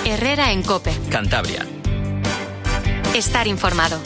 Herrera en COPE. Cantabria. Estar informado.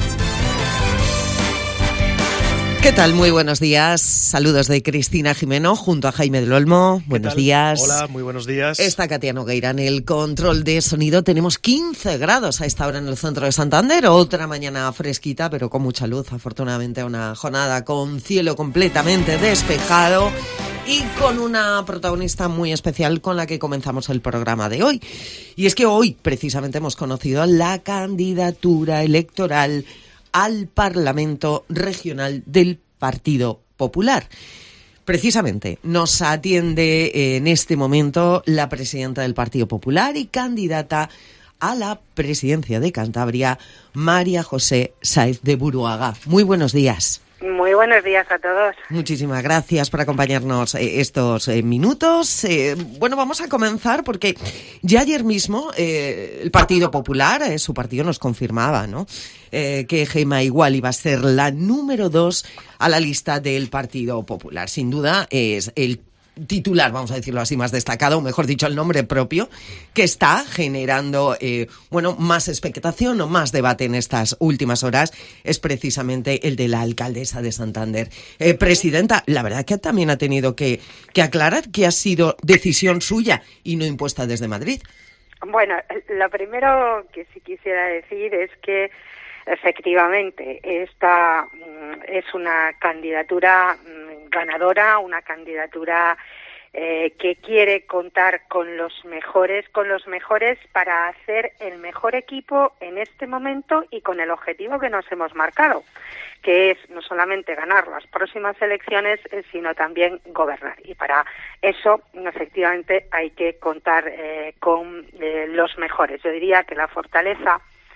¿Qué tal? Muy buenos días. Saludos de Cristina Jimeno junto a Jaime del Olmo. Buenos días. Hola, muy buenos días. Está Katia Nogueira en el control de sonido. Tenemos 15 grados a esta hora en el centro de Santander. Otra mañana fresquita, pero con mucha luz. Afortunadamente una jornada con cielo completamente despejado y con una protagonista muy especial con la que comenzamos el programa de hoy. Y es que hoy precisamente hemos conocido la candidatura electoral al Parlamento Regional del Partido Popular. Precisamente nos atiende en este momento la presidenta del Partido Popular y candidata a la presidencia de Cantabria, María José Sáez de Buruaga. Muy buenos días. Muy buenos días a todos. Muchísimas gracias por acompañarnos estos minutos. Bueno, vamos a comenzar porque ya ayer mismo el Partido Popular, su partido nos confirmaba, ¿no?, que Gemma Igual iba a ser la número 2 a la lista del Partido Popular. Sin duda es el titular, vamos a decirlo así, más destacado, o mejor dicho, el nombre propio, que está generando más expectación o más debate en estas últimas horas, es precisamente el de la alcaldesa de Santander. Presidenta, la verdad que también ha tenido que aclarar que ha sido decisión suya y no impuesta desde Madrid. Bueno, lo primero que sí quisiera decir es que efectivamente esta es una candidatura ganadora, una candidatura que quiere contar con los mejores para hacer el mejor equipo en este momento y con el objetivo que nos hemos marcado, que es no solamente ganar las próximas elecciones, sino también gobernar. Y para eso, efectivamente, hay que contar con los mejores. Yo diría que la fortaleza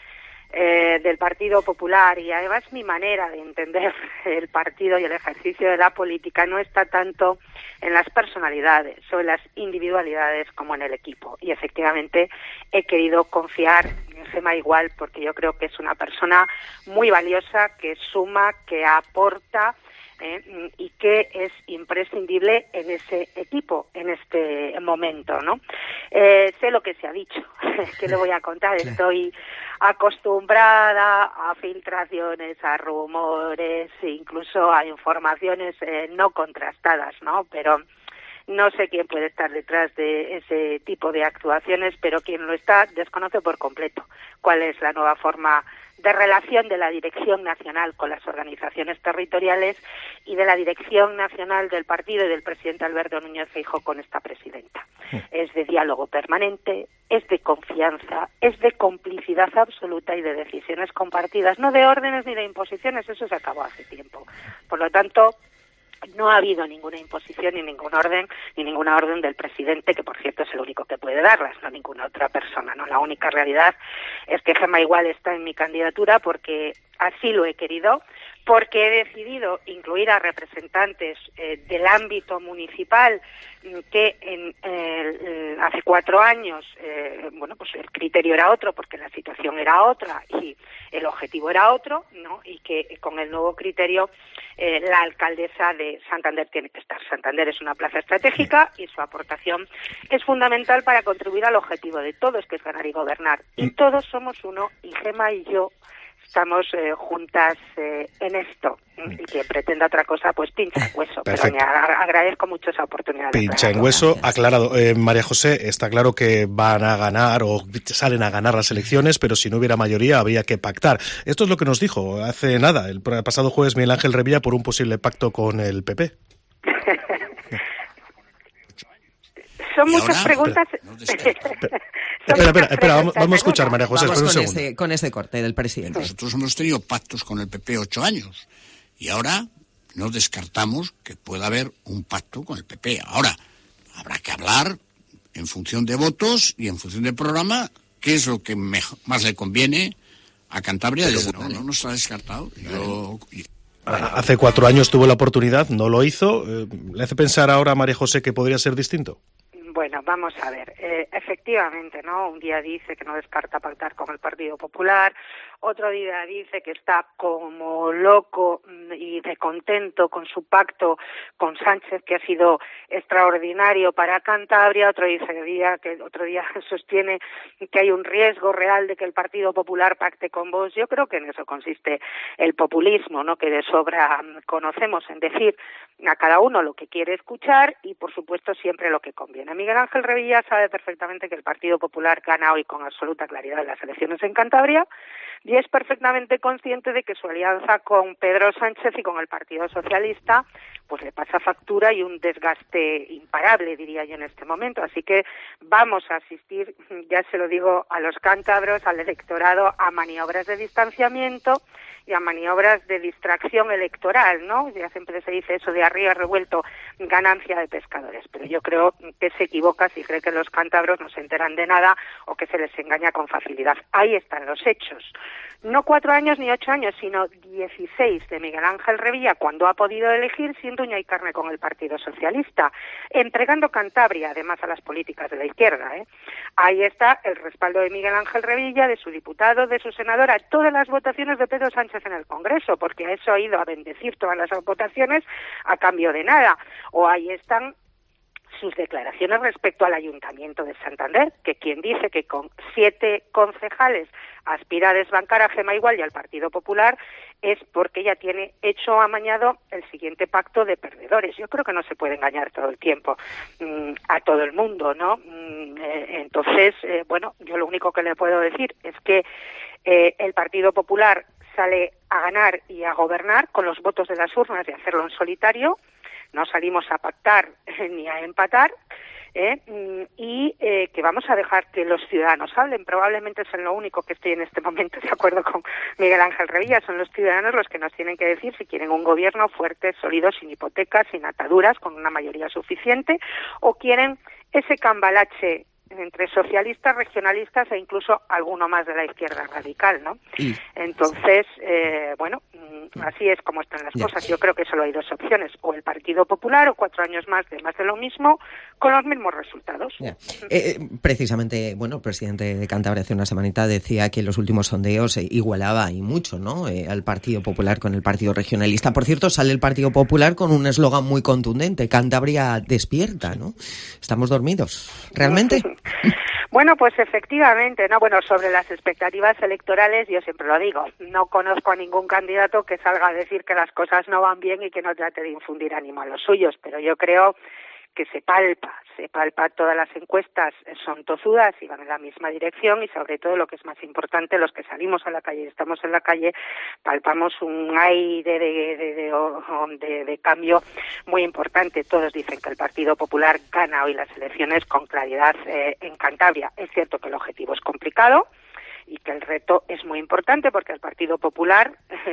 del Partido Popular, y además mi manera de entender el partido y el ejercicio de la política, no está tanto en las personalidades o en las individualidades como en el equipo. Y efectivamente he querido confiar en Gemma Igual porque yo creo que es una persona muy valiosa, que suma, que aporta y que es imprescindible en ese equipo, en este momento, ¿no? Sé lo que se ha dicho, ¿qué le voy a contar? Claro. Estoy acostumbrada a filtraciones, a rumores, incluso a informaciones no contrastadas, ¿no? Pero no sé quién puede estar detrás de ese tipo de actuaciones, pero quien lo está desconoce por completo cuál es la nueva forma de relación de la Dirección Nacional con las organizaciones territoriales y de la Dirección Nacional del partido y del presidente Alberto Núñez Feijóo con esta presidenta. Es de diálogo permanente, es de confianza, es de complicidad absoluta y de decisiones compartidas, no de órdenes ni de imposiciones, eso se acabó hace tiempo. Por lo tanto, no ha habido ninguna imposición ni ninguna orden del presidente, que por cierto es el único que puede darlas, no ninguna otra persona, ¿no? La única realidad es que Gemma Igual está en mi candidatura porque así lo he querido, porque he decidido incluir a representantes del ámbito municipal que hace 4 años, pues el criterio era otro porque la situación era otra y el objetivo era otro, ¿no? Y que con el nuevo criterio la alcaldesa de Santander tiene que estar. Santander es una plaza estratégica y su aportación es fundamental para contribuir al objetivo de todos, que es ganar y gobernar. Y todos somos uno, y Gemma y yo estamos juntas en esto, y que pretenda otra cosa, pues pincha en hueso. Perfecto. Pero me agradezco mucho esa oportunidad. Pincha en hueso, aclarado. María José, está claro que van a ganar o salen a ganar las elecciones, pero si no hubiera mayoría habría que pactar. Esto es lo que nos dijo hace nada, el pasado jueves, Miguel Ángel Revilla, por un posible pacto con el PP. Son muchas preguntas. Espera, vamos a escuchar, María José. Vamos con ese corte del presidente. Nosotros hemos tenido pactos con el PP 8 años y ahora no descartamos que pueda haber un pacto con el PP. Ahora, habrá que hablar en función de votos y en función del programa, qué es lo que más le conviene a Cantabria. No está descartado. Hace 4 años tuvo la oportunidad, no lo hizo. ¿Le hace pensar ahora a María José que podría ser distinto? Bueno, vamos a ver. Efectivamente, ¿no? Un día dice que no descarta pactar con el Partido Popular, otro día dice que está como loco y descontento con su pacto con Sánchez, que ha sido extraordinario para Cantabria, otro día sostiene que hay un riesgo real de que el Partido Popular pacte con Vox. Yo creo que en eso consiste el populismo, ¿no?, que de sobra conocemos, en decir a cada uno lo que quiere escuchar y, por supuesto, siempre lo que conviene. Miguel Ángel Revilla sabe perfectamente que el Partido Popular gana hoy con absoluta claridad las elecciones en Cantabria y es perfectamente consciente de que su alianza con Pedro Sánchez y con el Partido Socialista pues le pasa factura y un desgaste imparable, diría yo, en este momento. Así que vamos a asistir, ya se lo digo a los cántabros, al electorado, a maniobras de distanciamiento y a maniobras de distracción electoral, ¿no? Ya siempre se dice eso de arriba revuelto, ganancia de pescadores, pero yo creo que se equivoca si cree que los cántabros no se enteran de nada o que se les engaña con facilidad. Ahí están los hechos. No 4 años ni 8 años, sino 16 de Miguel Ángel Revilla, cuando ha podido elegir sin uña y carne con el Partido Socialista, entregando Cantabria, además, a las políticas de la izquierda, Ahí está el respaldo de Miguel Ángel Revilla, de su diputado, de su senadora, todas las votaciones de Pedro Sánchez en el Congreso, porque a eso ha ido a bendecir todas las votaciones a cambio de nada. O ahí están sus declaraciones respecto al Ayuntamiento de Santander, que quien dice que con 7 concejales aspira a desbancar a Gema Igual y al Partido Popular es porque ella tiene hecho amañado el siguiente pacto de perdedores. Yo creo que no se puede engañar todo el tiempo a todo el mundo, ¿no? Entonces, yo lo único que le puedo decir es que el Partido Popular sale a ganar y a gobernar con los votos de las urnas y hacerlo en solitario. No salimos a pactar ni a empatar, y que vamos a dejar que los ciudadanos hablen. Probablemente es lo único que estoy en este momento de acuerdo con Miguel Ángel Revilla. Son los ciudadanos los que nos tienen que decir si quieren un gobierno fuerte, sólido, sin hipotecas, sin ataduras, con una mayoría suficiente, o quieren ese cambalache entre socialistas, regionalistas e incluso alguno más de la izquierda radical, ¿no? Entonces, así es como están las cosas. Yo creo que solo hay 2 opciones, o el Partido Popular o 4 años más de lo mismo, con los mismos resultados. Precisamente, el presidente de Cantabria hace una semanita decía que los últimos sondeos igualaba y mucho, ¿no?, al Partido Popular con el Partido Regionalista. Por cierto, sale el Partido Popular con un eslogan muy contundente: Cantabria despierta, ¿no? ¿Estamos dormidos realmente? Bueno, pues efectivamente, ¿no? Bueno, sobre las expectativas electorales, yo siempre lo digo, no conozco a ningún candidato que salga a decir que las cosas no van bien y que no trate de infundir ánimo a los suyos, pero yo creo que se palpa, todas las encuestas son tozudas y van en la misma dirección y, sobre todo, lo que es más importante, los que salimos a la calle y estamos en la calle, palpamos un aire de cambio muy importante. Todos dicen que el Partido Popular gana hoy las elecciones con claridad en Cantabria. Es cierto que el objetivo es complicado y que el reto es muy importante, porque al Partido Popular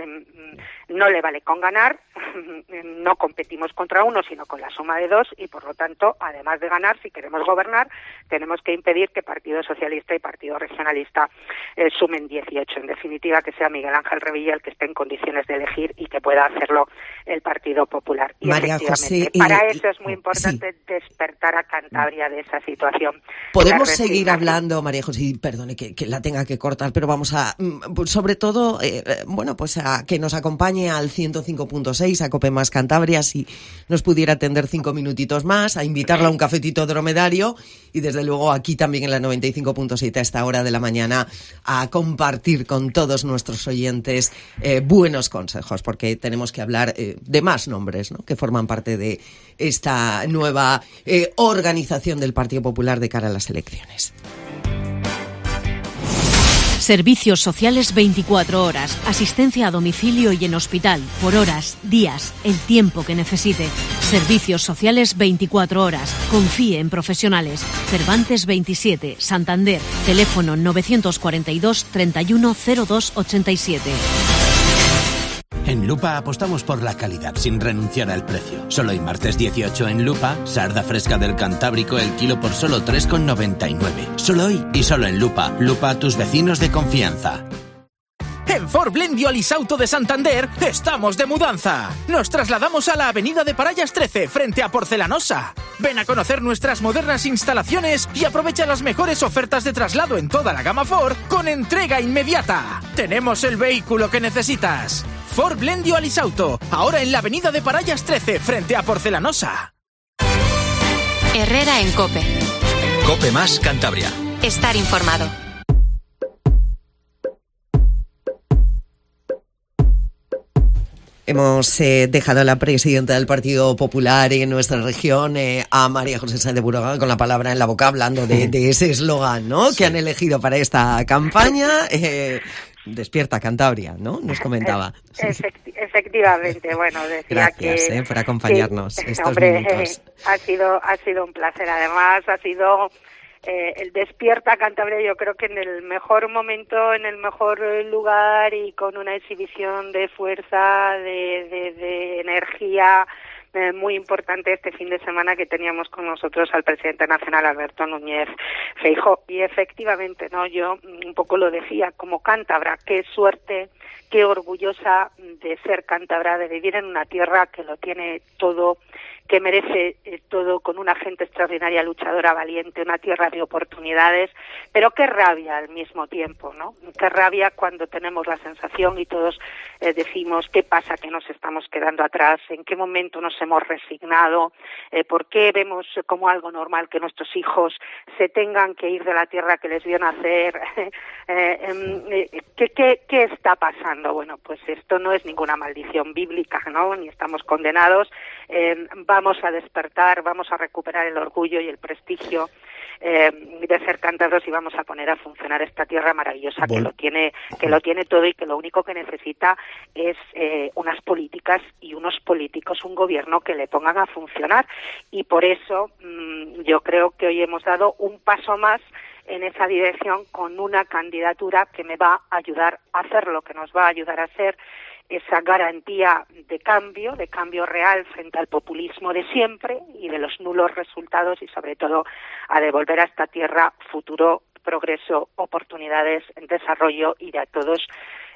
no le vale con ganar, no competimos contra uno, sino con la suma de 2, y por lo tanto, además de ganar, si queremos gobernar, tenemos que impedir que Partido Socialista y Partido Regionalista sumen 18. En definitiva, que sea Miguel Ángel Revilla el que esté en condiciones de elegir y que pueda hacerlo el Partido Popular. Y María José, para eso es muy importante despertar a Cantabria de esa situación. Podemos seguir hablando, María José, perdone que la tenga que cortar, pero vamos a, sobre todo, a que nos acompañe al 105.6, a COPE Más Cantabria, si nos pudiera atender 5 minutitos más, a invitarla a un cafetito dromedario y, desde luego, aquí también en la 95.7 a esta hora de la mañana, a compartir con todos nuestros oyentes buenos consejos, porque tenemos que hablar de más nombres, ¿no?, que forman parte de esta nueva organización del Partido Popular de cara a las elecciones. Servicios sociales 24 horas, asistencia a domicilio y en hospital, por horas, días, el tiempo que necesite. Servicios sociales 24 horas, confíe en profesionales. Cervantes 27, Santander, teléfono 942 31 02 87. En Lupa apostamos por la calidad sin renunciar al precio. Solo hoy, martes 18, en Lupa, sarda fresca del Cantábrico el kilo por solo 3,99. Solo hoy y solo en Lupa. Lupa, tus vecinos de confianza. En Ford Blendio Alisauto de Santander estamos de mudanza. Nos trasladamos a la avenida de Parallas 13, frente a Porcelanosa. Ven a conocer nuestras modernas instalaciones y aprovecha las mejores ofertas de traslado en toda la gama Ford con entrega inmediata. Tenemos el vehículo que necesitas. Ford Blendio Alisauto, ahora en la avenida de Parallas 13, frente a Porcelanosa. Herrera en COPE. COPE más Cantabria. Estar informado. Hemos dejado a la presidenta del Partido Popular en nuestra región, a María José Sáenz de Buroga, con la palabra en la boca, hablando de ese eslogan, ¿no? Sí. Que han elegido para esta campaña. Despierta Cantabria, ¿no? Nos comentaba. Efectivamente, bueno, decía gracias, que... por acompañarnos estos hombre, minutos. Ha sido un placer. Además, ha sido... el Despierta Cantabria, yo creo que en el mejor momento, en el mejor lugar y con una exhibición de fuerza, de energía muy importante este fin de semana, que teníamos con nosotros al presidente nacional Alberto Núñez Feijóo. Y efectivamente, no, yo un poco lo decía, como cántabra, qué suerte, qué orgullosa de ser cántabra, de vivir en una tierra que lo tiene todo, que merece todo, con una gente extraordinaria, luchadora, valiente, una tierra de oportunidades, pero qué rabia al mismo tiempo, ¿no? Qué rabia cuando tenemos la sensación y todos decimos qué pasa, que nos estamos quedando atrás, en qué momento nos hemos resignado, por qué vemos como algo normal que nuestros hijos se tengan que ir de la tierra que les vio nacer, ¿qué está pasando? Bueno, pues esto no es ninguna maldición bíblica, ¿no? Ni estamos condenados. Vamos a despertar, vamos a recuperar el orgullo y el prestigio de ser cántabros y vamos a poner a funcionar esta tierra maravillosa que lo tiene todo y que lo único que necesita es unas políticas y unos políticos, un gobierno que le pongan a funcionar. Y por eso yo creo que hoy hemos dado un paso más en esa dirección, con una candidatura que me va a ayudar a hacerlo, que nos va a ayudar a ser esa garantía de cambio real frente al populismo de siempre y de los nulos resultados, y sobre todo a devolver a esta tierra futuro, progreso, oportunidades, desarrollo, y de a todos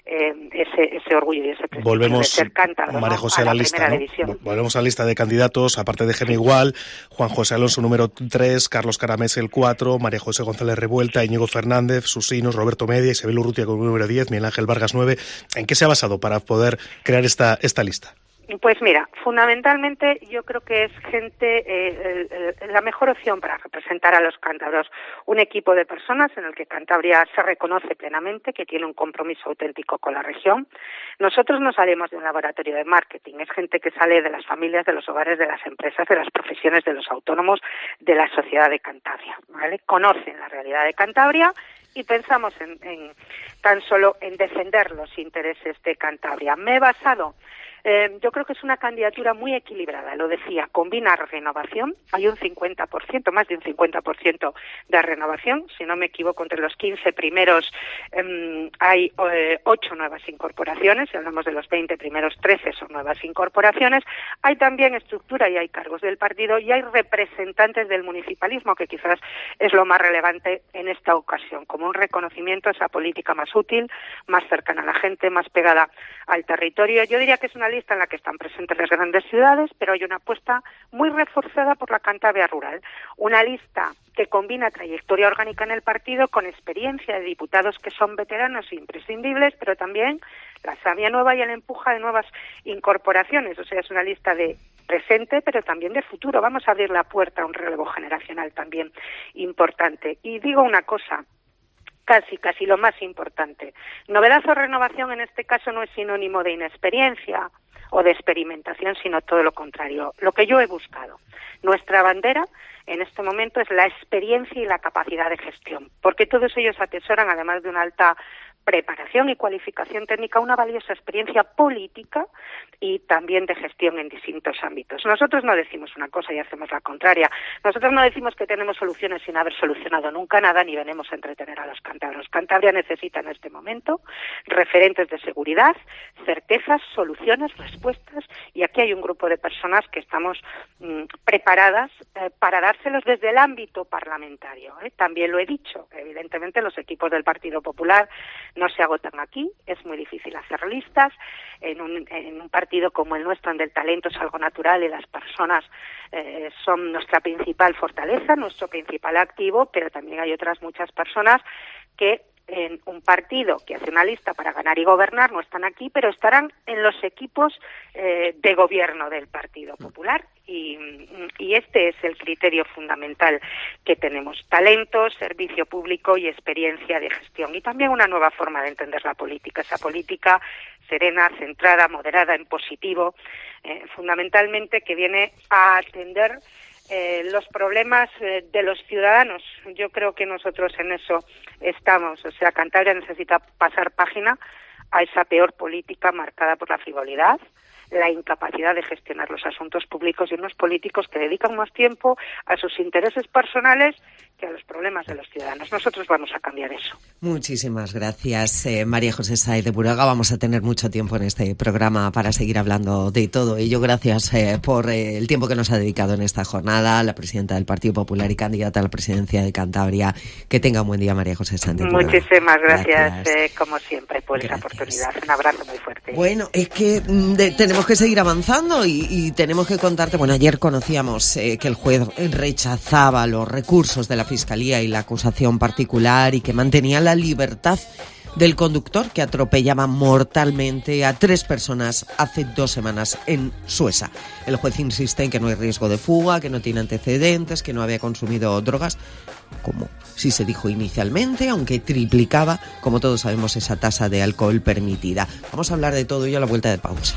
ese orgullo y ese prestigio de ser cántabro, María José, a la lista, primera división. Volvemos a la lista de candidatos, aparte de Gema Igual, Juan José Alonso número 3, Carlos Caramés el 4, María José González Revuelta, Íñigo Fernández, Susinos, Roberto Media, Isabel Urrutia con el número 10, Miguel Ángel Vargas 9. ¿En qué se ha basado para poder crear esta lista? Pues mira, fundamentalmente yo creo que es gente, la mejor opción para representar a los cántabros, un equipo de personas en el que Cantabria se reconoce plenamente, que tiene un compromiso auténtico con la región. Nosotros no salimos de un laboratorio de marketing, es gente que sale de las familias, de los hogares, de las empresas, de las profesiones, de los autónomos, de la sociedad de Cantabria, ¿vale? Conocen la realidad de Cantabria y pensamos en tan solo en defender los intereses de Cantabria. Me he basado... yo creo que es una candidatura muy equilibrada, lo decía, combina renovación, hay un 50%, más de un 50% de renovación, si no me equivoco, entre los 15 primeros hay 8 nuevas incorporaciones, si hablamos de los 20 primeros, 13 son nuevas incorporaciones, hay también estructura y hay cargos del partido y hay representantes del municipalismo, que quizás es lo más relevante en esta ocasión, como un reconocimiento a esa política más útil, más cercana a la gente, más pegada al territorio. Yo diría que es una lista en la que están presentes las grandes ciudades, pero hay una apuesta muy reforzada por la Cantabria rural. Una lista que combina trayectoria orgánica en el partido con experiencia de diputados que son veteranos e imprescindibles, pero también la savia nueva y el empuje de nuevas incorporaciones. O sea, es una lista de presente, pero también de futuro. Vamos a abrir la puerta a un relevo generacional también importante. Y digo una cosa, casi lo más importante. Novedad o renovación en este caso no es sinónimo de inexperiencia o de experimentación, sino todo lo contrario. Lo que yo he buscado. Nuestra bandera en este momento es la experiencia y la capacidad de gestión, porque todos ellos atesoran, además de una alta preparación y cualificación técnica, una valiosa experiencia política y también de gestión en distintos ámbitos. Nosotros no decimos una cosa y hacemos la contraria. Nosotros no decimos que tenemos soluciones sin haber solucionado nunca nada, ni venimos a entretener a los cántabros. Cantabria necesita en este momento referentes de seguridad, certezas, soluciones, respuestas, y aquí hay un grupo de personas que estamos preparadas para dárselos desde el ámbito parlamentario. También lo he dicho, evidentemente los equipos del Partido Popular no se agotan aquí, es muy difícil hacer listas. En un partido como el nuestro, donde el talento es algo natural y las personas son nuestra principal fortaleza, nuestro principal activo, pero también hay otras muchas personas que en un partido que hace una lista para ganar y gobernar no están aquí, pero estarán en los equipos de gobierno del Partido Popular, y este es el criterio fundamental que tenemos: talento, servicio público y experiencia de gestión, y también una nueva forma de entender la política, esa política serena, centrada, moderada, en positivo, fundamentalmente, que viene a atender los problemas de los ciudadanos. Yo creo que nosotros en eso estamos. O sea, Cantabria necesita pasar página a esa peor política marcada por la frivolidad, la incapacidad de gestionar los asuntos públicos y unos políticos que dedican más tiempo a sus intereses personales que a los problemas de los ciudadanos. Nosotros vamos a cambiar eso. Muchísimas gracias, María José Sáez de Buruaga. Vamos a tener mucho tiempo en este programa para seguir hablando de todo ello. Gracias por el tiempo que nos ha dedicado en esta jornada, la presidenta del Partido Popular y candidata a la presidencia de Cantabria. Que tenga un buen día, María José Sáez de Buruaga. Muchísimas gracias. Como siempre, por esa oportunidad. Un abrazo muy fuerte. Bueno, es que tenemos que seguir avanzando y tenemos que contarte. Bueno, ayer conocíamos que el juez rechazaba los recursos de la Fiscalía y la acusación particular, y que mantenía la libertad del conductor que atropellaba mortalmente a 3 personas hace 2 semanas en Suesa. El juez insiste en que no hay riesgo de fuga, que no tiene antecedentes, que no había consumido drogas, como sí se dijo inicialmente, aunque triplicaba, como todos sabemos, esa tasa de alcohol permitida. Vamos a hablar de todo ello a la vuelta de pausa.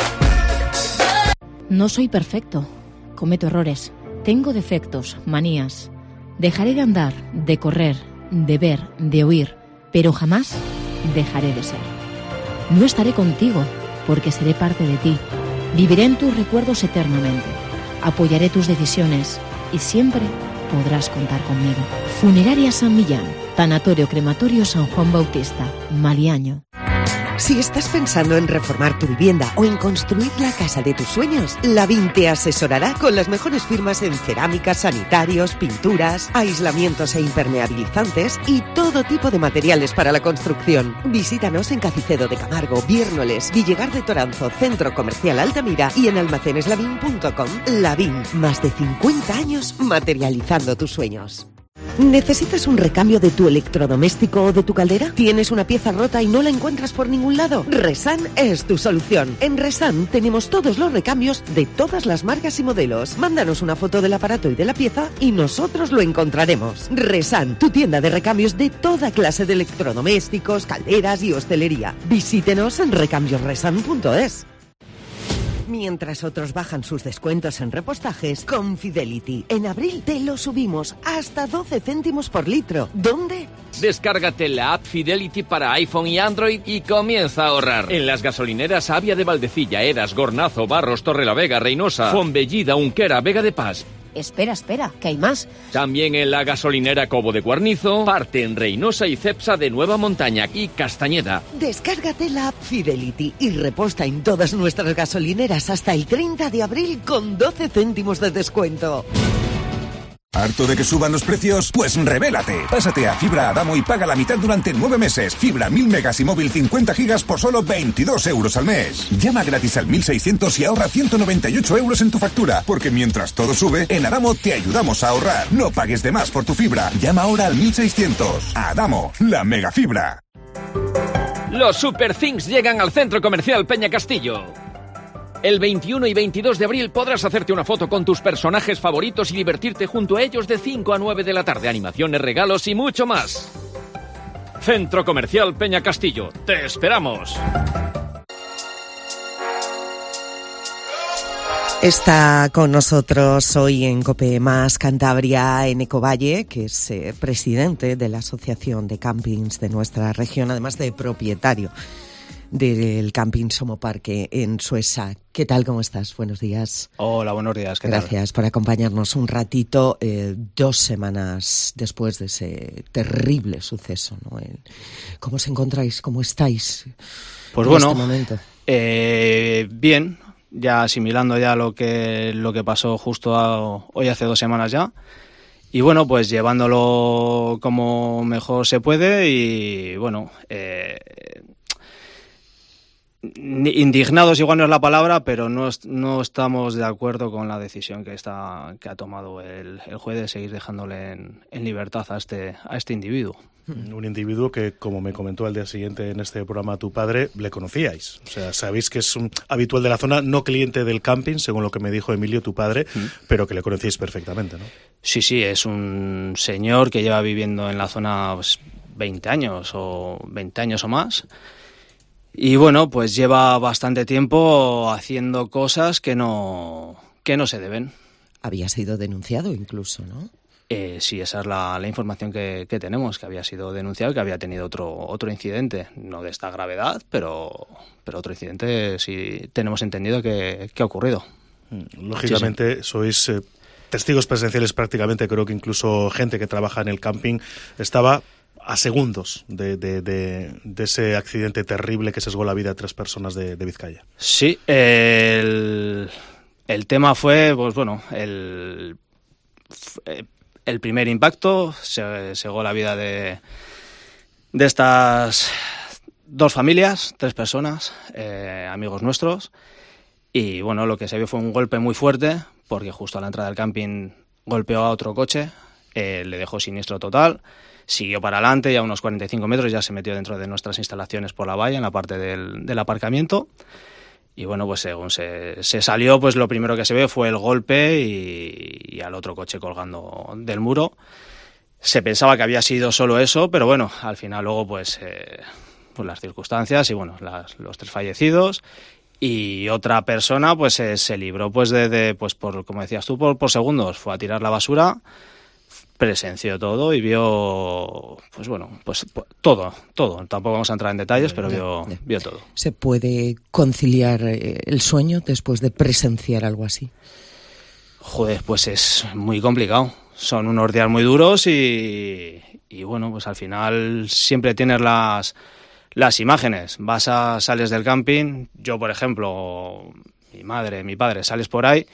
No soy perfecto, cometo errores, tengo defectos, manías. Dejaré de andar, de correr, de ver, de oír, pero jamás dejaré de ser. No estaré contigo, porque seré parte de ti. Viviré en tus recuerdos eternamente. Apoyaré tus decisiones y siempre podrás contar conmigo. Funeraria San Millán, Tanatorio Crematorio San Juan Bautista, Maliaño. Si estás pensando en reformar tu vivienda o en construir la casa de tus sueños, Lavín te asesorará con las mejores firmas en cerámicas, sanitarios, pinturas, aislamientos e impermeabilizantes y todo tipo de materiales para la construcción. Visítanos en Cacicedo de Camargo, Viérnoles, Villegar de Toranzo, Centro Comercial Altamira y en almaceneslavin.com. Lavín, más de 50 años materializando tus sueños. ¿Necesitas un recambio de tu electrodoméstico o de tu caldera? ¿Tienes una pieza rota y no la encuentras por ningún lado? Resan es tu solución. En Resan tenemos todos los recambios de todas las marcas y modelos. Mándanos una foto del aparato y de la pieza y nosotros lo encontraremos. Resan, tu tienda de recambios de toda clase de electrodomésticos, calderas y hostelería. Visítenos en recambiosresan.es. Mientras otros bajan sus descuentos en repostajes, con Fidelity, en abril te lo subimos hasta 12 céntimos por litro. ¿Dónde? Descárgate la app Fidelity para iPhone y Android y comienza a ahorrar. En las gasolineras Avia de Valdecilla, Eras, Gornazo, Barros, Torrelavega, Reynosa, Fonbellida, Unquera, Vega de Paz. Espera, que hay más. También en la gasolinera Cobo de Guarnizo, Parte en Reynosa y Cepsa de Nueva Montaña y Castañeda. Descárgate la app Fidelity y reposta en todas nuestras gasolineras hasta el 30 de abril con 12 céntimos de descuento. ¿Harto de que suban los precios? Pues revélate. Pásate a Fibra Adamo y paga la mitad durante 9 meses. Fibra 1000 megas y móvil 50 gigas por solo 22 euros al mes. Llama gratis al 1600 y ahorra 198 euros en tu factura. Porque mientras todo sube, en Adamo te ayudamos a ahorrar. No pagues de más por tu fibra. Llama ahora al 1600. Adamo, la mega fibra. Los Super Things llegan al Centro Comercial Peña Castillo. El 21 y 22 de abril podrás hacerte una foto con tus personajes favoritos y divertirte junto a ellos de 5 a 9 de la tarde. Animaciones, regalos y mucho más. Centro Comercial Peña Castillo. ¡Te esperamos! Está con nosotros hoy en COPE Más Cantabria, Eneco Valle, que es presidente de la Asociación de Campings de nuestra región, además de propietario del camping Somoparque en Suesa. ¿Qué tal? ¿Cómo estás? Buenos días. Hola, buenos días. ¿Qué tal? Gracias por acompañarnos un ratito, 2 semanas después de ese terrible suceso, ¿no? ¿Cómo os encontráis? ¿Cómo estáis? Pues en bueno, este momento? Bien, ya asimilando ya lo que pasó justo hoy hace 2 semanas ya. Y bueno, pues llevándolo como mejor se puede y bueno, indignados igual no es la palabra, pero no estamos de acuerdo con la decisión que ha tomado el juez de seguir dejándole en libertad a este individuo. Un individuo que, como me comentó al día siguiente en este programa tu padre, le conocíais. O sea, sabéis que es un habitual de la zona, no cliente del camping, según lo que me dijo Emilio, tu padre, pero que le conocíais perfectamente, ¿no? Sí, es un señor que lleva viviendo en la zona pues, 20 años o más. Y bueno, pues lleva bastante tiempo haciendo cosas que no se deben. Había sido denunciado incluso, ¿no? Sí, esa es la información que tenemos, que había sido denunciado y que había tenido otro incidente, no de esta gravedad, pero otro incidente sí tenemos entendido que ha ocurrido. Lógicamente sois testigos presenciales prácticamente, creo que incluso gente que trabaja en el camping estaba a segundos de ese accidente terrible que sesgó la vida de 3 personas de Vizcaya. Sí, el tema fue, pues bueno, el primer impacto segó la vida de estas 2 familias, 3 personas, amigos nuestros, y bueno, lo que se vio fue un golpe muy fuerte, porque justo a la entrada del camping golpeó a otro coche, le dejó siniestro total, siguió para adelante y a unos 45 metros ya se metió dentro de nuestras instalaciones por la valla, en la parte del aparcamiento. Y bueno, pues según se salió, pues lo primero que se ve fue el golpe y al otro coche colgando del muro. Se pensaba que había sido solo eso, pero bueno, al final luego pues las circunstancias y bueno, los 3 fallecidos y otra persona pues se libró pues pues por, como decías tú, por segundos. Fue a tirar la basura, presenció todo y vio, pues bueno, pues todo. Tampoco vamos a entrar en detalles, pero vio todo. ¿Se puede conciliar el sueño después de presenciar algo así? Joder, pues es muy complicado. Son unos días muy duros y bueno, pues al final siempre tienes las imágenes. Sales del camping, yo por ejemplo, mi madre, mi padre, sales por ahí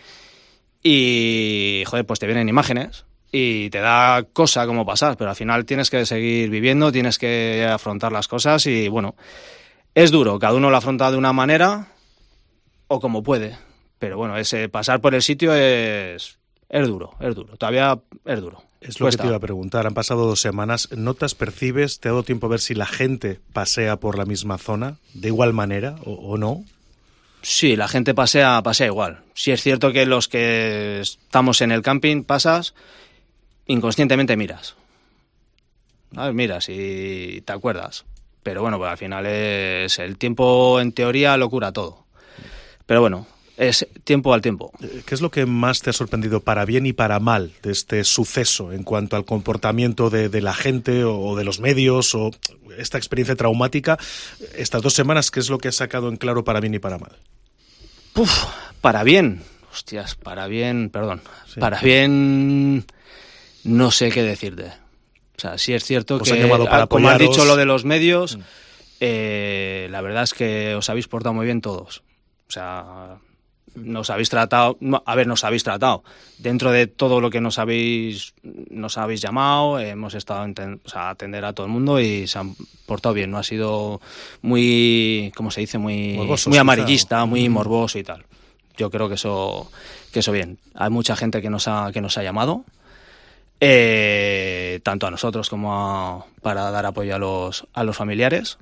y joder, pues te vienen imágenes. Y te da cosa como pasar, pero al final tienes que seguir viviendo, tienes que afrontar las cosas y bueno, es duro, cada uno lo afronta de una manera o como puede, pero bueno, ese pasar por el sitio es duro, todavía es duro. Es lo que te iba a preguntar, han pasado 2 semanas, ¿notas, percibes, te ha dado tiempo a ver si la gente pasea por la misma zona de igual manera o no? Sí, la gente pasea igual. Sí es cierto que los que estamos en el camping pasas, inconscientemente miras. ¿Sabes? Miras y te acuerdas. Pero bueno, pues al final es el tiempo, en teoría, lo cura todo. Pero bueno, es tiempo al tiempo. ¿Qué es lo que más te ha sorprendido para bien y para mal de este suceso en cuanto al comportamiento de la gente o de los medios o esta experiencia traumática? Estas 2 semanas, ¿qué es lo que has sacado en claro para bien y para mal? Para bien. Hostias, para bien, perdón. Sí. Para bien, no sé qué decirte. O sea, sí es cierto que, como has dicho lo de los medios, la verdad es que os habéis portado muy bien todos. O sea, nos habéis tratado, dentro de todo lo que nos habéis llamado, hemos estado a atender a todo el mundo y se han portado bien. No ha sido muy, ¿cómo se dice? Muy morboso, muy amarillista, muy morboso y tal. Yo creo que eso bien. Hay mucha gente que nos ha llamado, tanto a nosotros como para dar apoyo a los familiares.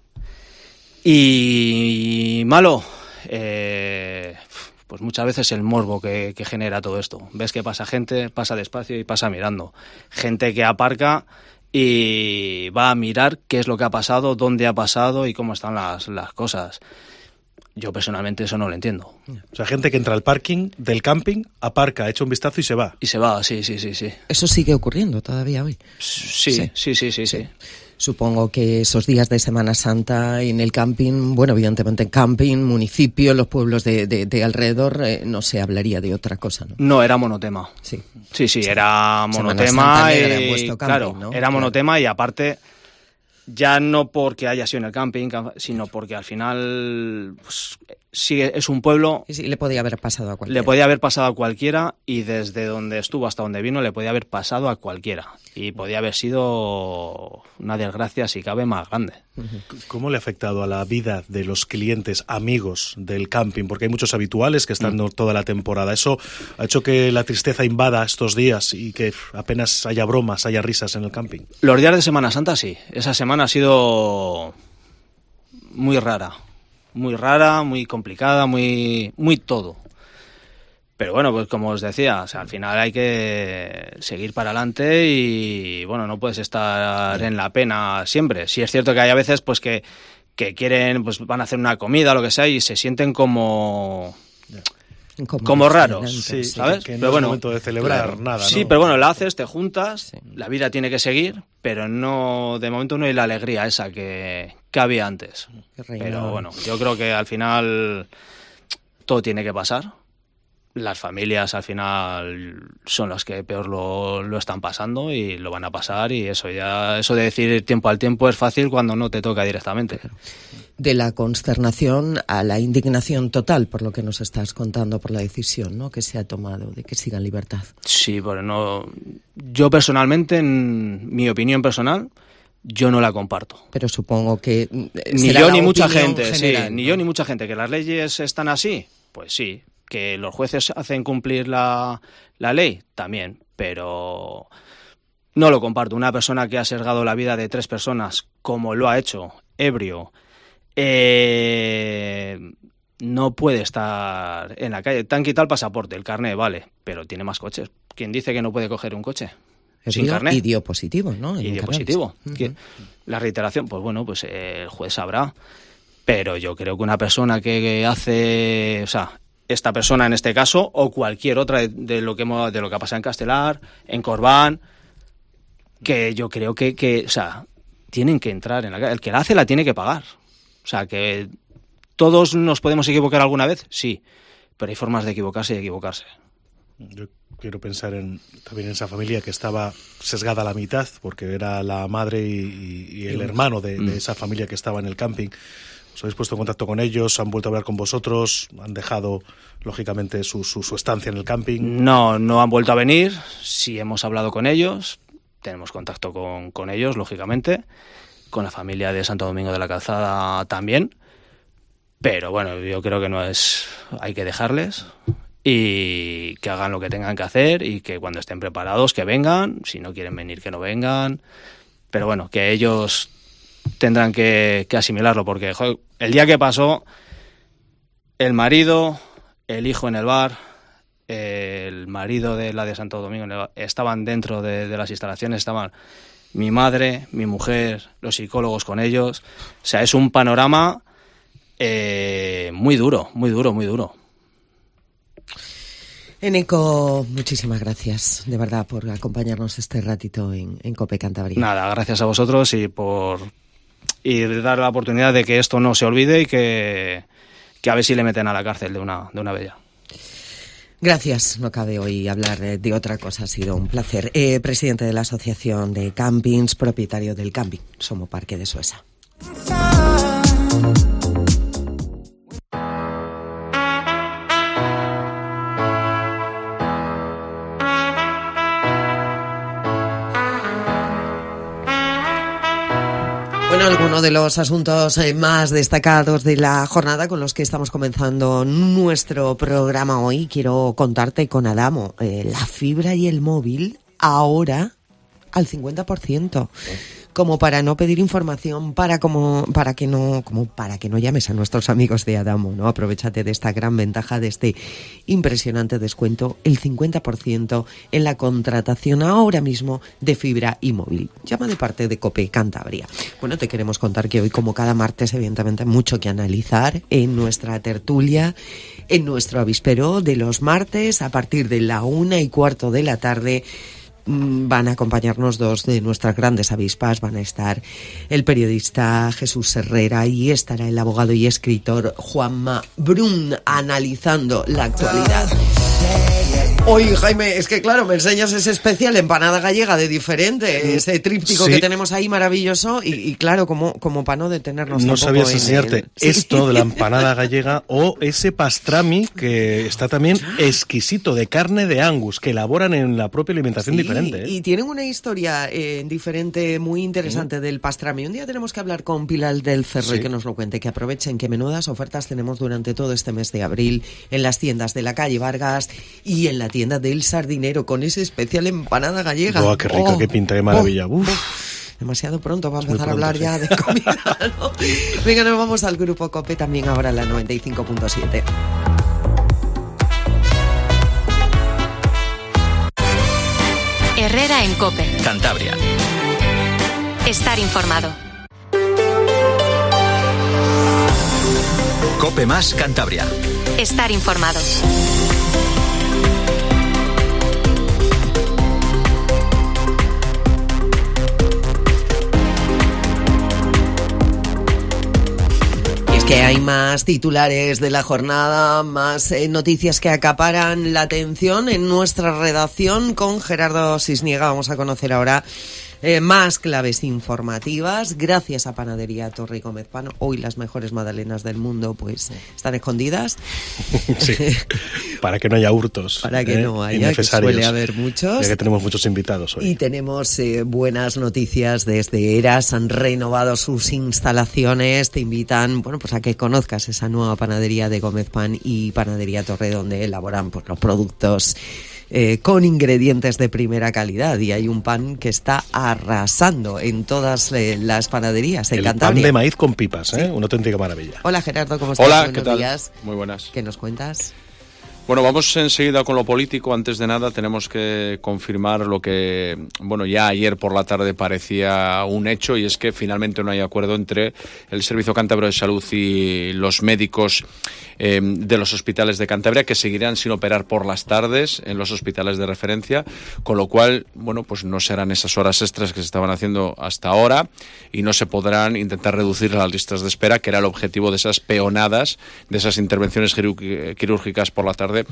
Y malo, pues muchas veces el morbo que genera todo esto. Ves que pasa gente, pasa despacio y pasa mirando. Gente que aparca y va a mirar qué es lo que ha pasado, dónde ha pasado y cómo están las cosas. Yo personalmente eso no lo entiendo. O sea, gente que entra al parking del camping, aparca, echa un vistazo y se va. Y se va, sí. ¿Eso sigue ocurriendo todavía hoy? Sí. Supongo que esos días de Semana Santa en el camping, bueno, evidentemente en camping, municipio, los pueblos de alrededor, no se hablaría de otra cosa, ¿no? No, era monotema. Sí, era monotema y camping, claro, ¿no? Era monotema y aparte, ya no porque haya sido en el camping, sino porque al final pues, sí es un pueblo... Sí, le podía haber pasado a cualquiera. Le podía haber pasado a cualquiera, y desde donde estuvo hasta donde vino le podía haber pasado a cualquiera. Y podía haber sido una desgracia, si cabe, más grande. ¿Cómo le ha afectado a la vida de los clientes, amigos del camping? Porque hay muchos habituales que están toda la temporada. ¿Eso ha hecho que la tristeza invada estos días y que apenas haya bromas, haya risas en el camping? Los días de Semana Santa sí. Esa semana ha sido muy rara, muy complicada, muy todo. Pero bueno, pues como os decía, o sea, al final hay que seguir para adelante y bueno, no puedes estar en la pena siempre. Sí es cierto que hay a veces pues que quieren, pues van a hacer una comida o lo que sea y se sienten como raros, sí, ¿sabes? Que no pero bueno, es momento de celebrar nada, ¿no? Sí, pero bueno, la haces, te juntas, la vida tiene que seguir, pero no, de momento no hay la alegría esa que había antes. Pero bueno, yo creo que al final todo tiene que pasar. Las familias al final son las que peor lo están pasando y lo van a pasar, y eso de decir tiempo al tiempo es fácil cuando no te toca directamente. De la consternación a la indignación total por lo que nos estás contando, por la decisión, ¿no?, que se ha tomado de que siga en libertad. Sí, pero no, yo personalmente, en mi opinión personal, yo no la comparto. Pero supongo que ni yo ni mucha gente, general, sí, ni yo ni mucha gente, que las leyes están así, pues sí. Que los jueces hacen cumplir la ley, también, pero no lo comparto. Una persona que ha sesgado la vida de 3 personas, como lo ha hecho, ebrio, no puede estar en la calle. Te han quitado el pasaporte, el carné, vale, pero tiene más coches. ¿Quién dice que no puede coger un coche sin carné? Y dio positivo, ¿no? Y dio positivo. La reiteración, pues bueno, pues el juez sabrá. Pero yo creo que una persona que hace... O sea, esta persona en este caso, o cualquier otra de lo que ha pasado en Castelar, en Corbán, que yo creo que o sea, tienen que entrar en la calle. El que la hace la tiene que pagar. O sea, que todos nos podemos equivocar alguna vez, sí, pero hay formas de equivocarse y equivocarse. Yo quiero pensar también en esa familia que estaba sesgada a la mitad, porque era la madre y el hermano de esa familia que estaba en el camping. ¿Os habéis puesto en contacto con ellos? ¿Han vuelto a hablar con vosotros? ¿Han dejado, lógicamente, su estancia en el camping? No han vuelto a venir. Sí hemos hablado con ellos. Tenemos contacto con ellos, lógicamente. Con la familia de Santo Domingo de la Calzada también. Pero bueno, yo creo que no es... Hay que dejarles y que hagan lo que tengan que hacer y que cuando estén preparados que vengan. Si no quieren venir, que no vengan. Pero bueno, que ellos... tendrán que asimilarlo, porque joder, el día que pasó, el marido, el hijo en el bar, el marido de la de Santo Domingo en el bar, estaban dentro de las instalaciones, estaban mi madre, mi mujer, los psicólogos con ellos. O sea, es un panorama muy duro. Eneco, muchísimas gracias, de verdad, por acompañarnos este ratito en COPE Cantabria. Nada, gracias a vosotros y dar la oportunidad de que esto no se olvide y que a ver si le meten a la cárcel de una vez ya. Gracias, no cabe hoy hablar de otra cosa, ha sido un placer. Presidente de la Asociación de Campings, propietario del camping Somo Parque de Suesa. Bueno, algunos de los asuntos más destacados de la jornada con los que estamos comenzando nuestro programa hoy. Quiero contarte con Adamo, la fibra y el móvil ahora al 50%. Como para no pedir información, para que no llames a nuestros amigos de Adamo, ¿no? Aprovechate de esta gran ventaja, de este impresionante descuento, el 50% en la contratación ahora mismo de fibra y móvil. Llama de parte de COPE Cantabria. Bueno, te queremos contar que hoy, como cada martes, evidentemente, mucho que analizar en nuestra tertulia, en nuestro avispero de los martes, a partir de la 1:15 de la tarde. Van a acompañarnos 2 de nuestras grandes avispas. Van a estar el periodista Jesús Herrera y estará el abogado y escritor Juanma Brun analizando la actualidad. Oye, Jaime, es que claro, me enseñas ese especial empanada gallega de diferente, ese tríptico que tenemos ahí maravilloso y claro, como para no detenernos. No sabías enseñarte esto de la empanada gallega o ese pastrami que está también exquisito, de carne de Angus, que elaboran en la propia alimentación diferente. Y tienen una historia diferente muy interesante del pastrami. Un día tenemos que hablar con Pilar del Cerro y que nos lo cuente, que aprovechen que menudas ofertas tenemos durante todo este mes de abril en las tiendas de la calle Vargas y en la tienda del Sardinero con ese especial empanada gallega. ¡Oh, qué rico, qué pinta, qué maravilla! Demasiado pronto para empezar a hablar ya de comida, ¿no? Venga, nos vamos al Grupo COPE, también ahora la 95.7. Herrera en COPE. Cantabria. Estar informado. COPE más Cantabria. Estar informado. Que hay más titulares de la jornada, más noticias que acaparan la atención en nuestra redacción. Con Gerardo Cisniega vamos a conocer ahora más claves informativas. Gracias a Panadería Torre y Gómez Pan, hoy las mejores magdalenas del mundo pues están escondidas. Sí, para que no haya hurtos. Para que no haya, que suele haber muchos. Ya que tenemos muchos invitados hoy. Y tenemos buenas noticias desde Eras. Han renovado sus instalaciones. Te invitan, bueno, pues a que conozcas esa nueva panadería de Gómez Pan y Panadería Torre, donde elaboran pues los productos con ingredientes de primera calidad, y hay un pan que está arrasando en todas las panaderías en Cantabria. Pan de maíz con pipas, una auténtica maravilla. Hola Gerardo, ¿cómo estás? Hola, Buenos ¿qué tal? días. Muy buenas. ¿Qué nos cuentas? Bueno, vamos enseguida con lo político. Antes de nada tenemos que confirmar lo que, bueno, ya ayer por la tarde parecía un hecho, y es que finalmente no hay acuerdo entre el Servicio Cántabro de Salud y los médicos de los hospitales de Cantabria, que seguirán sin operar por las tardes en los hospitales de referencia, con lo cual, bueno, pues no serán esas horas extras que se estaban haciendo hasta ahora y no se podrán intentar reducir las listas de espera, que era el objetivo de esas peonadas, de esas intervenciones quirúrgicas por la tarde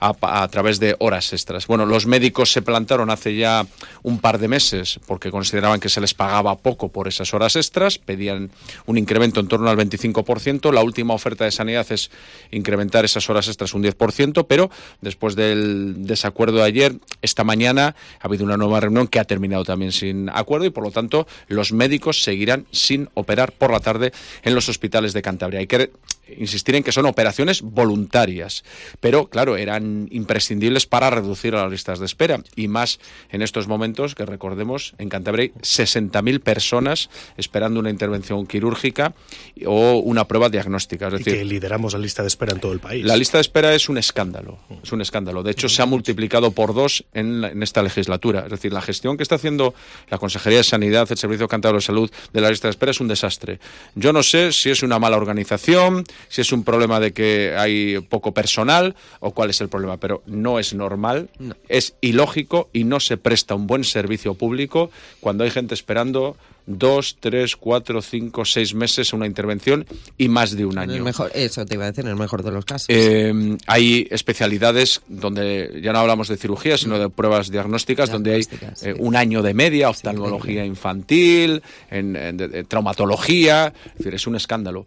a través de horas extras. Bueno, los médicos se plantaron hace ya un par de meses porque consideraban que se les pagaba poco por esas horas extras, pedían un incremento en torno al 25%. La última oferta de Sanidad es incrementar esas horas extras un 10%, pero después del desacuerdo de ayer, esta mañana ha habido una nueva reunión que ha terminado también sin acuerdo, y por lo tanto los médicos seguirán sin operar por la tarde en los hospitales de Cantabria. Hay que insistir en que son operaciones voluntarias, pero claro, eran imprescindibles para reducir las listas de espera, y más en estos momentos que, recordemos, en Cantabria hay 60.000 personas esperando una intervención quirúrgica o una prueba diagnóstica. Es decir, y que lideramos la lista de espera en todo el país. La lista de espera es un escándalo, es un escándalo. De hecho, se ha multiplicado por 2 en esta legislatura. Es decir, la gestión que está haciendo la Consejería de Sanidad, el Servicio Cántabro de Salud, de la lista de espera es un desastre. Yo no sé si es una mala organización, si es un problema de que hay poco personal o cuál es el problema, pero no es normal, es ilógico y no se presta un buen servicio público cuando hay gente esperando 2, 3, 4, 5, 6 meses una intervención y más de un año. Eso te iba a decir, en el mejor de los casos. Hay especialidades donde ya no hablamos de cirugía, sino de pruebas diagnósticas, donde hay un año de media, oftalmología infantil, en traumatología. Es decir, es un escándalo.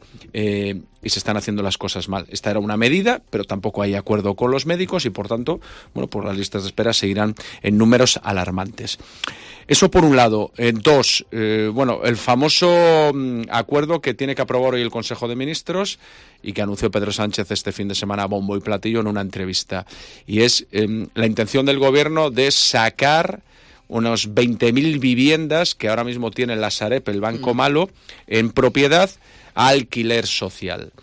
Y se están haciendo las cosas mal. Esta era una medida, pero tampoco hay acuerdo con los médicos y, por tanto, bueno, pues las listas de espera seguirán en números alarmantes. Eso por un lado. Dos, bueno, el famoso acuerdo que tiene que aprobar hoy el Consejo de Ministros y que anunció Pedro Sánchez este fin de semana a bombo y platillo en una entrevista. Y es la intención del Gobierno de sacar unos 20.000 viviendas que ahora mismo tiene la Sareb, el Banco Malo, en propiedad a alquiler social.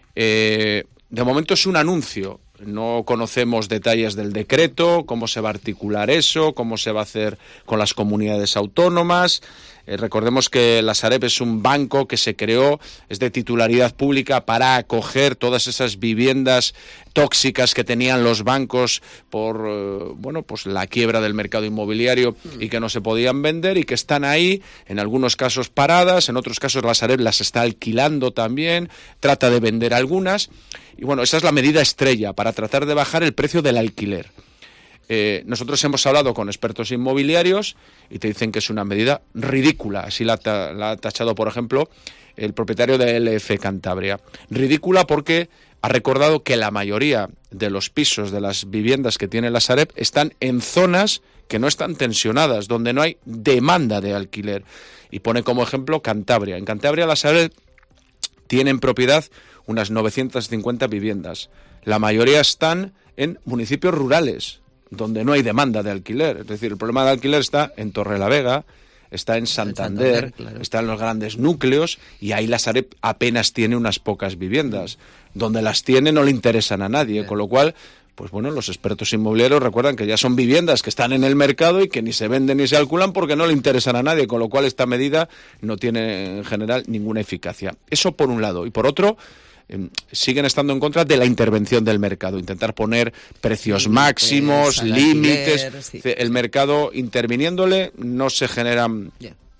De momento es un anuncio. No conocemos detalles del decreto, cómo se va a articular eso, cómo se va a hacer con las comunidades autónomas. Recordemos que la Sareb es un banco que se creó, es de titularidad pública, para acoger todas esas viviendas tóxicas que tenían los bancos por bueno, pues la quiebra del mercado inmobiliario y que no se podían vender y que están ahí, en algunos casos paradas, en otros casos la Sareb las está alquilando también, trata de vender algunas. Y bueno, esa es la medida estrella para tratar de bajar el precio del alquiler. nosotros hemos hablado con expertos inmobiliarios y te dicen que es una medida ridícula. Así la ha tachado, por ejemplo, el propietario de LF Cantabria. Ridícula porque ha recordado que la mayoría de los pisos de las viviendas que tiene la Sareb están en zonas que no están tensionadas, donde no hay demanda de alquiler. Y pone como ejemplo Cantabria. En Cantabria la Sareb tiene en propiedad unas 950 viviendas. La mayoría están en municipios rurales, donde no hay demanda de alquiler. Es decir, el problema de alquiler está en Torrelavega, está en Santander, claro. Está en los grandes núcleos, y ahí la Sareb apenas tiene unas pocas viviendas. Donde las tiene no le interesan a nadie, con lo cual, pues bueno, los expertos inmobiliarios recuerdan que ya son viviendas que están en el mercado y que ni se venden ni se alquilan porque no le interesan a nadie, con lo cual esta medida no tiene en general ninguna eficacia. Eso por un lado. Y por otro, siguen estando en contra de la intervención del mercado, intentar poner precios máximos, límites. Sí. El mercado interviniéndole no se generan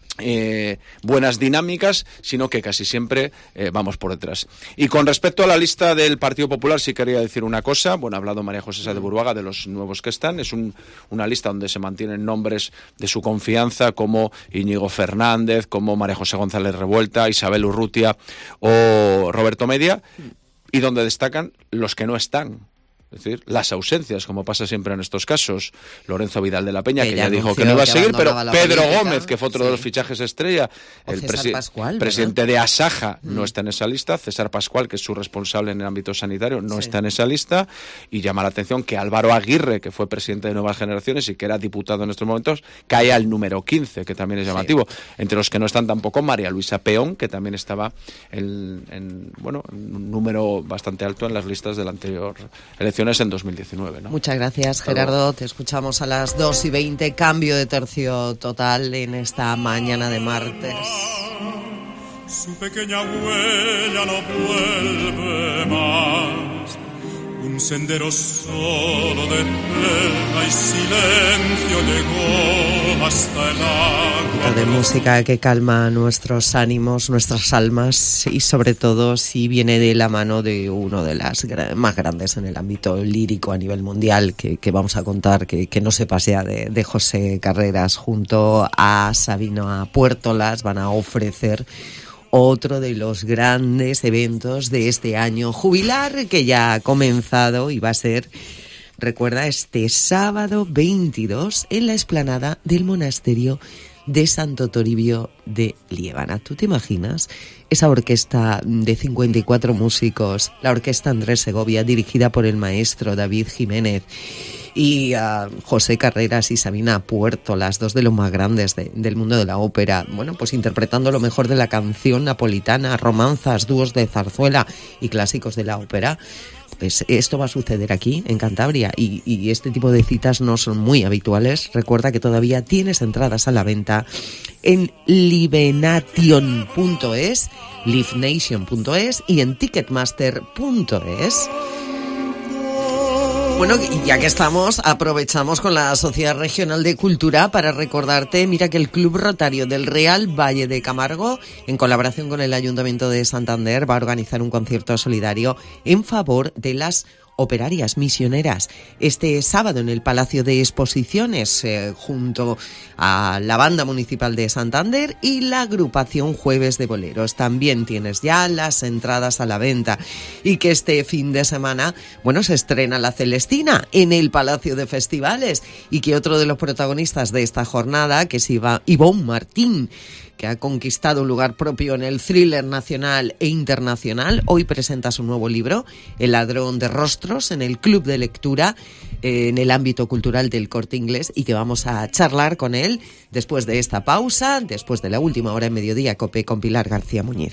buenas dinámicas, sino que casi siempre vamos por detrás. Y con respecto a la lista del Partido Popular, sí quería decir una cosa. Bueno, ha hablado María José Sáez de Burbaga de los nuevos que están. Es una lista donde se mantienen nombres de su confianza, como Íñigo Fernández, como María José González Revuelta, Isabel Urrutia o Roberto Media, y donde destacan los que no están. Es decir, las ausencias, como pasa siempre en estos casos. Lorenzo Vidal de la Peña, que ya dijo que no iba a seguir, pero Pedro Gómez, que fue otro de los fichajes estrella, el presidente de Asaja, no está en esa lista. César Pascual, que es su responsable en el ámbito sanitario, no está en esa lista. Y llama la atención que Álvaro Aguirre, que fue presidente de Nuevas Generaciones y que era diputado en estos momentos, cae al número 15, que también es llamativo. Entre los que no están tampoco María Luisa Peón, que también estaba en un número bastante alto en las listas de la anterior elección en 2019, ¿no? Muchas gracias, Gerardo. Te escuchamos a las 2:20. Cambio de tercio total en esta mañana de martes. Su pequeña huella no vuelve más. Un sendero solo de pena y silencio llegó hasta el agua. De música que calma nuestros ánimos, nuestras almas, y sobre todo si viene de la mano de uno de las más grandes en el ámbito lírico a nivel mundial, que vamos a contar, que no se pasea de José Carreras. Junto a Sabino Puertolas van a ofrecer otro de los grandes eventos de este año jubilar, que ya ha comenzado y va a ser, recuerda, este sábado 22 en la explanada del monasterio de Santo Toribio de Liébana. ¿Tú te imaginas esa orquesta de 54 músicos, la Orquesta Andrés Segovia, dirigida por el maestro David Jiménez, y José Carreras y Sabina Puertolas, dos de los más grandes del mundo de la ópera, bueno, pues interpretando lo mejor de la canción napolitana, romanzas, dúos de zarzuela y clásicos de la ópera? Pues esto va a suceder aquí en Cantabria, y este tipo de citas no son muy habituales. Recuerda que todavía tienes entradas a la venta en livenation.es, livenation.es y en ticketmaster.es. Bueno, y ya que estamos, aprovechamos con la Sociedad Regional de Cultura para recordarte, mira, que el Club Rotario del Real Valle de Camargo, en colaboración con el Ayuntamiento de Santander, va a organizar un concierto solidario en favor de las operarias misioneras este sábado en el Palacio de Exposiciones, junto a la Banda Municipal de Santander y la agrupación Jueves de Boleros. También tienes ya las entradas a la venta, y que este fin de semana, bueno, se estrena La Celestina en el Palacio de Festivales, y que otro de los protagonistas de esta jornada, que es Ivonne Martín, que ha conquistado un lugar propio en el thriller nacional e internacional, hoy presenta su nuevo libro, El ladrón de rostros, en el Club de Lectura, en el ámbito cultural del Corte Inglés, y que vamos a charlar con él después de esta pausa, después de la última hora en Mediodía Cope con Pilar García Muñiz.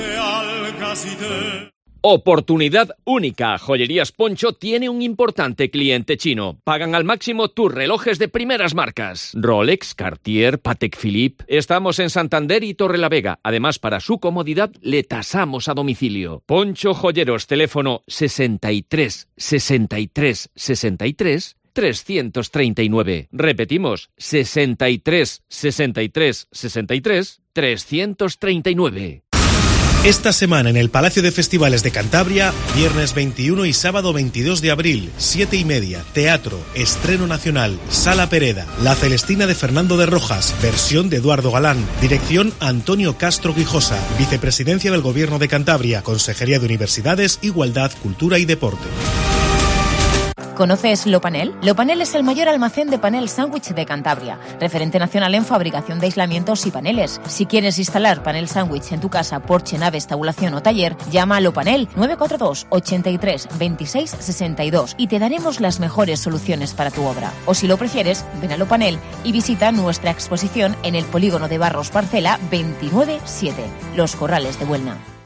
Oportunidad única. Joyerías Poncho tiene un importante cliente chino. Pagan al máximo tus relojes de primeras marcas. Rolex, Cartier, Patek Philippe. Estamos en Santander y Torrelavega. Además, para su comodidad, le tasamos a domicilio. Poncho Joyeros, teléfono 63 63 63 339. Repetimos, 63 63 63 339. Esta semana en el Palacio de Festivales de Cantabria, viernes 21 y sábado 22 de abril, 7:30, teatro, estreno nacional, Sala Pereda, La Celestina de Fernando de Rojas, versión de Eduardo Galán, dirección Antonio Castro Guijosa, Vicepresidencia del Gobierno de Cantabria, Consejería de Universidades, Igualdad, Cultura y Deporte. ¿Conoces Lopanel? Lopanel es el mayor almacén de panel sándwich de Cantabria, referente nacional en fabricación de aislamientos y paneles. Si quieres instalar panel sándwich en tu casa, porche, nave, estabulación o taller, llama a Lopanel 942 83 26 62 y te daremos las mejores soluciones para tu obra. O si lo prefieres, ven a Lopanel y visita nuestra exposición en el polígono de Barros Parcela 297, Los Corrales de Buelna.